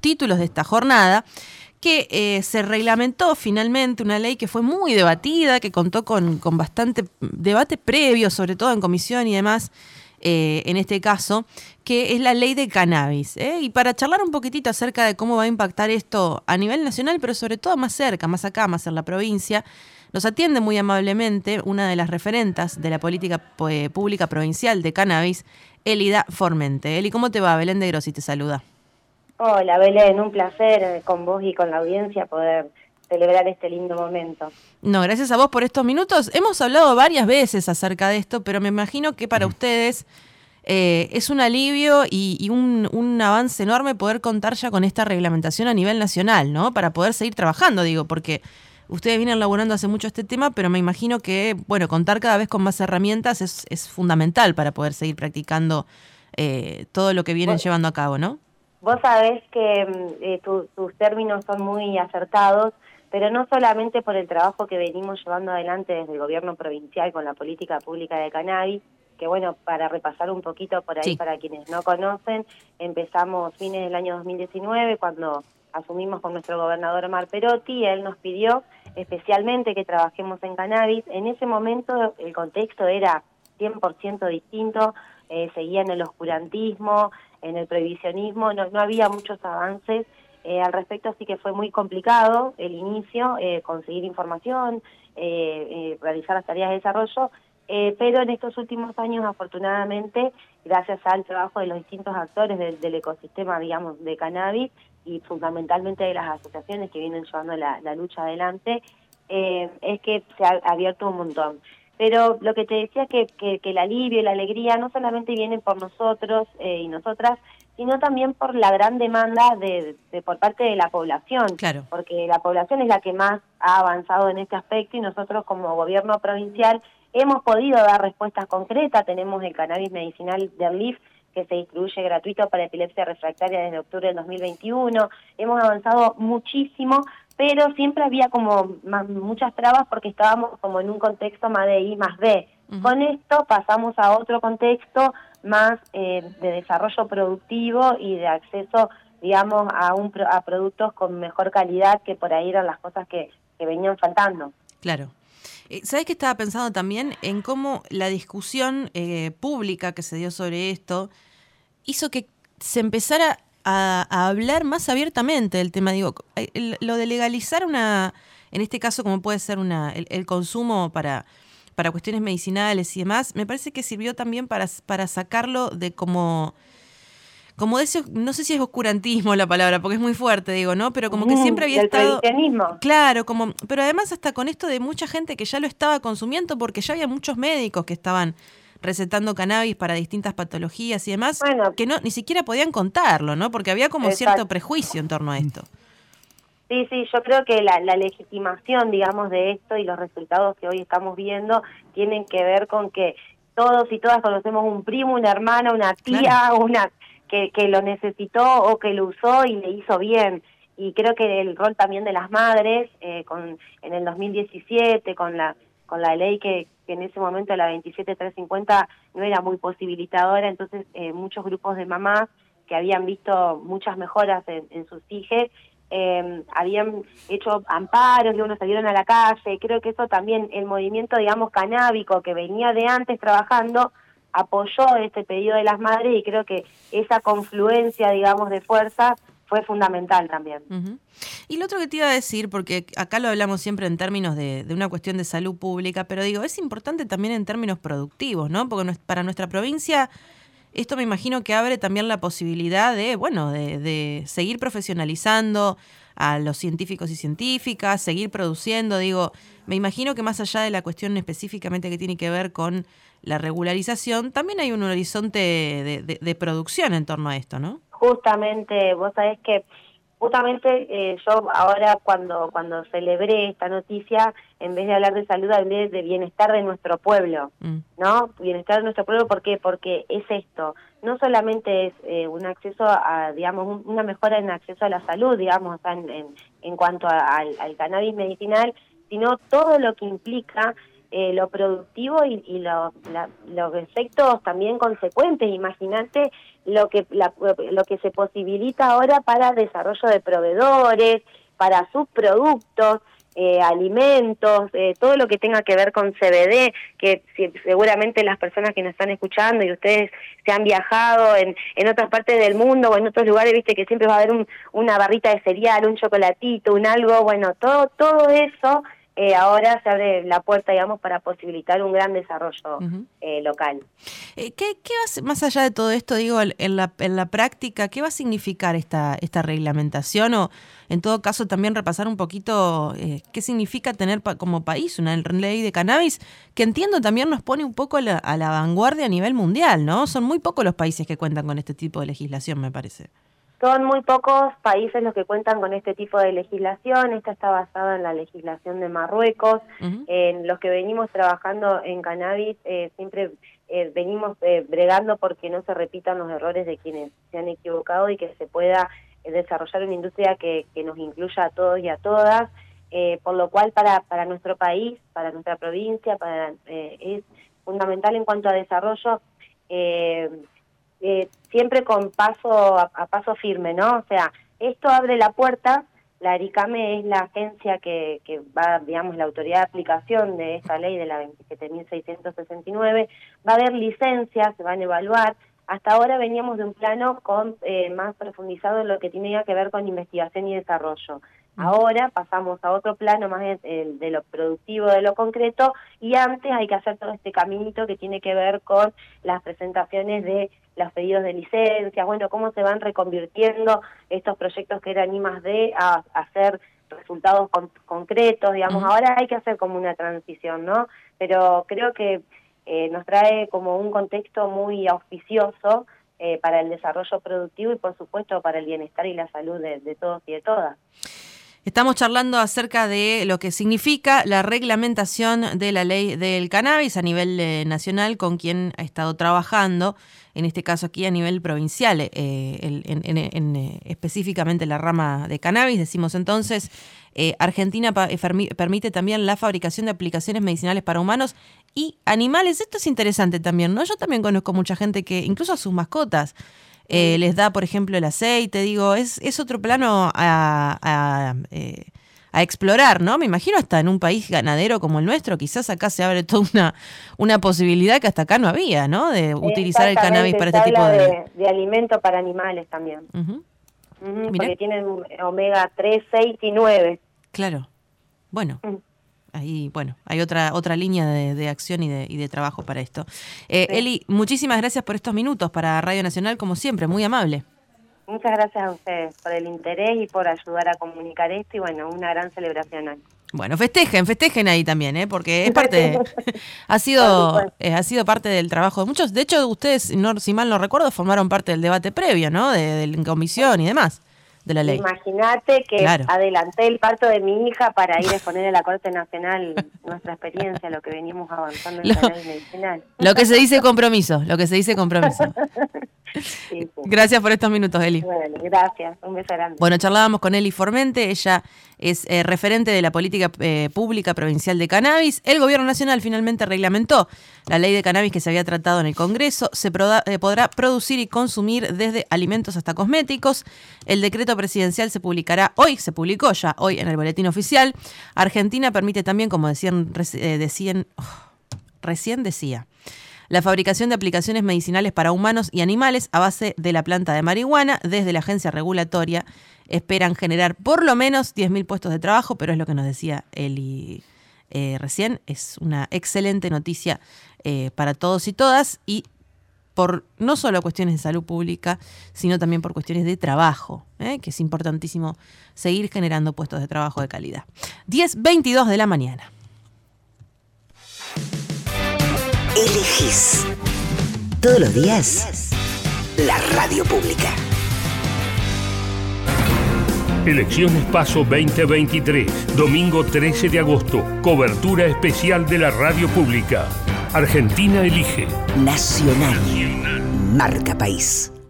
títulos de esta jornada, que se reglamentó finalmente una ley que fue muy debatida, que contó con bastante debate previo, sobre todo en comisión y demás, en este caso, que es la ley de cannabis. Y para charlar un poquitito acerca de cómo va a impactar esto a nivel nacional, pero sobre todo más cerca, más acá, más en la provincia, nos atiende muy amablemente una de las referentas de la política pública provincial de cannabis, Elida Formente. Eli, ¿cómo te va? Belén de Grossi te saluda. Hola Belén, un placer con vos y con la audiencia poder celebrar este lindo momento. No, gracias a vos por estos minutos. Hemos hablado varias veces acerca de esto, pero me imagino que para ustedes es un alivio y un avance enorme poder contar ya con esta reglamentación a nivel nacional, ¿no? Para poder seguir trabajando, digo, porque ustedes vienen laburando hace mucho este tema, pero me imagino que, bueno, contar cada vez con más herramientas es fundamental para poder seguir practicando todo lo que vienen llevando a cabo, ¿no? Vos sabés que tus términos son muy acertados, pero no solamente por el trabajo que venimos llevando adelante desde el gobierno provincial con la política pública de cannabis, que bueno, para repasar un poquito por ahí, sí, para quienes no conocen, empezamos fines del año 2019, cuando asumimos con nuestro gobernador Omar Perotti. Él nos pidió especialmente que trabajemos en cannabis. En ese momento el contexto era 100% distinto, seguía en el oscurantismo, en el prohibicionismo, no había muchos avances al respecto, así que fue muy complicado el inicio, conseguir información, realizar las tareas de desarrollo, pero en estos últimos años, afortunadamente, gracias al trabajo de los distintos actores del ecosistema, digamos, de cannabis, y fundamentalmente de las asociaciones que vienen llevando la lucha adelante, es que se ha abierto un montón. Pero lo que te decía que el alivio y la alegría no solamente vienen por nosotros y nosotras, sino también por la gran demanda por parte de la población. Claro. Porque la población es la que más ha avanzado en este aspecto y nosotros como gobierno provincial hemos podido dar respuestas concretas. Tenemos el cannabis medicinal del LIF, que se distribuye gratuito para epilepsia refractaria desde octubre del 2021. Hemos avanzado muchísimo, pero siempre había como muchas trabas porque estábamos como en un contexto más de I más D. Uh-huh. Con esto pasamos a otro contexto más de desarrollo productivo y de acceso, digamos, a productos con mejor calidad, que por ahí eran las cosas que venían faltando. Claro. ¿Sabés que estaba pensando también en cómo la discusión pública que se dio sobre esto hizo que se empezara a hablar más abiertamente del tema? Digo, lo de legalizar en este caso como puede ser el consumo para cuestiones medicinales y demás, me parece que sirvió también para sacarlo de como de ese, no sé si es oscurantismo la palabra, porque es muy fuerte, digo, ¿no? Pero como que siempre había estado... Claro, pero además hasta con esto de mucha gente que ya lo estaba consumiendo, porque ya había muchos médicos que estaban recetando cannabis para distintas patologías y demás, bueno, que ni siquiera podían contarlo, ¿no? Porque había como cierto prejuicio en torno a esto. Sí, yo creo que la legitimación, digamos, de esto y los resultados que hoy estamos viendo tienen que ver con que todos y todas conocemos un primo, una hermana, una tía, claro, que lo necesitó o que lo usó y le hizo bien. Y creo que el rol también de las madres, en el 2017, con la ley que en ese momento, la 27350, no era muy posibilitadora, entonces muchos grupos de mamás que habían visto muchas mejoras en sus hijos, habían hecho amparos y unos salieron a la calle. Creo que eso también, el movimiento, digamos, canábico que venía de antes trabajando, apoyó este pedido de las madres, y creo que esa confluencia, digamos, de fuerza fue fundamental también. Uh-huh. Y lo otro que te iba a decir, porque acá lo hablamos siempre en términos de una cuestión de salud pública, pero digo, es importante también en términos productivos, ¿no? Porque para nuestra provincia esto me imagino que abre también la posibilidad de seguir profesionalizando a los científicos y científicas, seguir produciendo. Digo, me imagino que más allá de la cuestión específicamente que tiene que ver con la regularización, también hay un horizonte de producción en torno a esto, ¿no? Justamente, vos sabés que yo ahora cuando celebré esta noticia, en vez de hablar de salud, hablé de bienestar de nuestro pueblo, ¿no? Bienestar de nuestro pueblo, ¿por qué? Porque es esto, no solamente es un acceso a, digamos, una mejora en acceso a la salud, digamos, en cuanto al cannabis medicinal, sino todo lo que implica lo productivo y los efectos también consecuentes. Imagínate lo que se posibilita ahora para desarrollo de proveedores, para subproductos, alimentos, todo lo que tenga que ver con CBD, que seguramente las personas que nos están escuchando y ustedes se han viajado en otras partes del mundo o en otros lugares, viste que siempre va a haber una barrita de cereal, un chocolatito, un algo, bueno, todo eso ahora se abre la puerta, digamos, para posibilitar un gran desarrollo local. ¿Qué va, más allá de todo esto, digo, en la práctica, qué va a significar esta reglamentación? O, en todo caso, también repasar un poquito qué significa tener como país una ley de cannabis, que entiendo también nos pone un poco a la vanguardia a nivel mundial, ¿no? Son muy pocos los países que cuentan con este tipo de legislación, me parece. Son muy pocos países los que cuentan con este tipo de legislación. Esta está basada en la legislación de Marruecos. En los que venimos trabajando en cannabis, siempre venimos bregando porque no se repitan los errores de quienes se han equivocado y que se pueda desarrollar una industria que nos incluya a todos y a todas. Por lo cual para nuestro país, para nuestra provincia, es fundamental en cuanto a desarrollo, siempre con a paso firme, ¿no? O sea, esto abre la puerta. La ARICAME es la agencia que va, digamos, la autoridad de aplicación de esta ley de la 27.669, va a haber licencias, se van a evaluar. Hasta ahora veníamos de un plano más profundizado en lo que tenía que ver con investigación y desarrollo. Ahora pasamos a otro plano más de lo productivo, de lo concreto, y antes hay que hacer todo este caminito que tiene que ver con las presentaciones de los pedidos de licencias, bueno, cómo se van reconvirtiendo estos proyectos que eran I+D a hacer resultados concretos, digamos. Ahora hay que hacer como una transición, ¿no? Pero creo que nos trae como un contexto muy auspicioso para el desarrollo productivo y, por supuesto, para el bienestar y la salud de todos y de todas. Estamos charlando acerca de lo que significa la reglamentación de la ley del cannabis a nivel nacional, con quien ha estado trabajando, en este caso aquí a nivel provincial, específicamente la rama de cannabis. Decimos entonces, Argentina permite también la fabricación de aplicaciones medicinales para humanos y animales. Esto es interesante también, ¿no? Yo también conozco mucha gente que incluso a sus mascotas les da, por ejemplo, el aceite. Digo, es otro plano a explorar, ¿no? Me imagino hasta en un país ganadero como el nuestro, quizás acá se abre toda una posibilidad que hasta acá no había, ¿no? De utilizar el cannabis para este tipo de alimento para animales también. Porque tienen omega 3, 6 y 9. Claro. Bueno. Ahí, bueno, hay otra línea de acción y de trabajo para esto. Sí. Eli, muchísimas gracias por estos minutos para Radio Nacional, como siempre, muy amable. Muchas gracias a ustedes por el interés y por ayudar a comunicar esto, y bueno, una gran celebración hoy. Bueno, festejen ahí también, porque es parte, ha sido parte del trabajo de muchos. De hecho, ustedes, si mal no recuerdo, formaron parte del debate previo, ¿no? De la comisión y demás de la ley. Imagínate que adelanté el parto de mi hija para ir a exponer en la Corte Nacional nuestra experiencia, lo que venimos avanzando en la ley medicinal. Lo que se dice compromiso. Sí. Gracias por estos minutos, Eli. Bueno, gracias. Un beso grande. Bueno, charlábamos con Eli Formente. Ella es referente de la política pública provincial de cannabis. El Gobierno Nacional finalmente reglamentó la ley de cannabis que se había tratado en el Congreso. Se podrá producir y consumir desde alimentos hasta cosméticos. El decreto presidencial se publicó ya hoy en el Boletín Oficial. Argentina permite también, como recién decía, la fabricación de aplicaciones medicinales para humanos y animales a base de la planta de marihuana. Desde la agencia regulatoria esperan generar por lo menos 10.000 puestos de trabajo, pero es lo que nos decía Eli recién. Es una excelente noticia para todos y todas, y por no solo cuestiones de salud pública, sino también por cuestiones de trabajo, que es importantísimo seguir generando puestos de trabajo de calidad. 10:22 de la mañana. Elegís todos los días la radio pública. Elecciones PASO 2023, domingo 13 de agosto, cobertura especial de la radio pública. Argentina elige. Nacional. Marca País.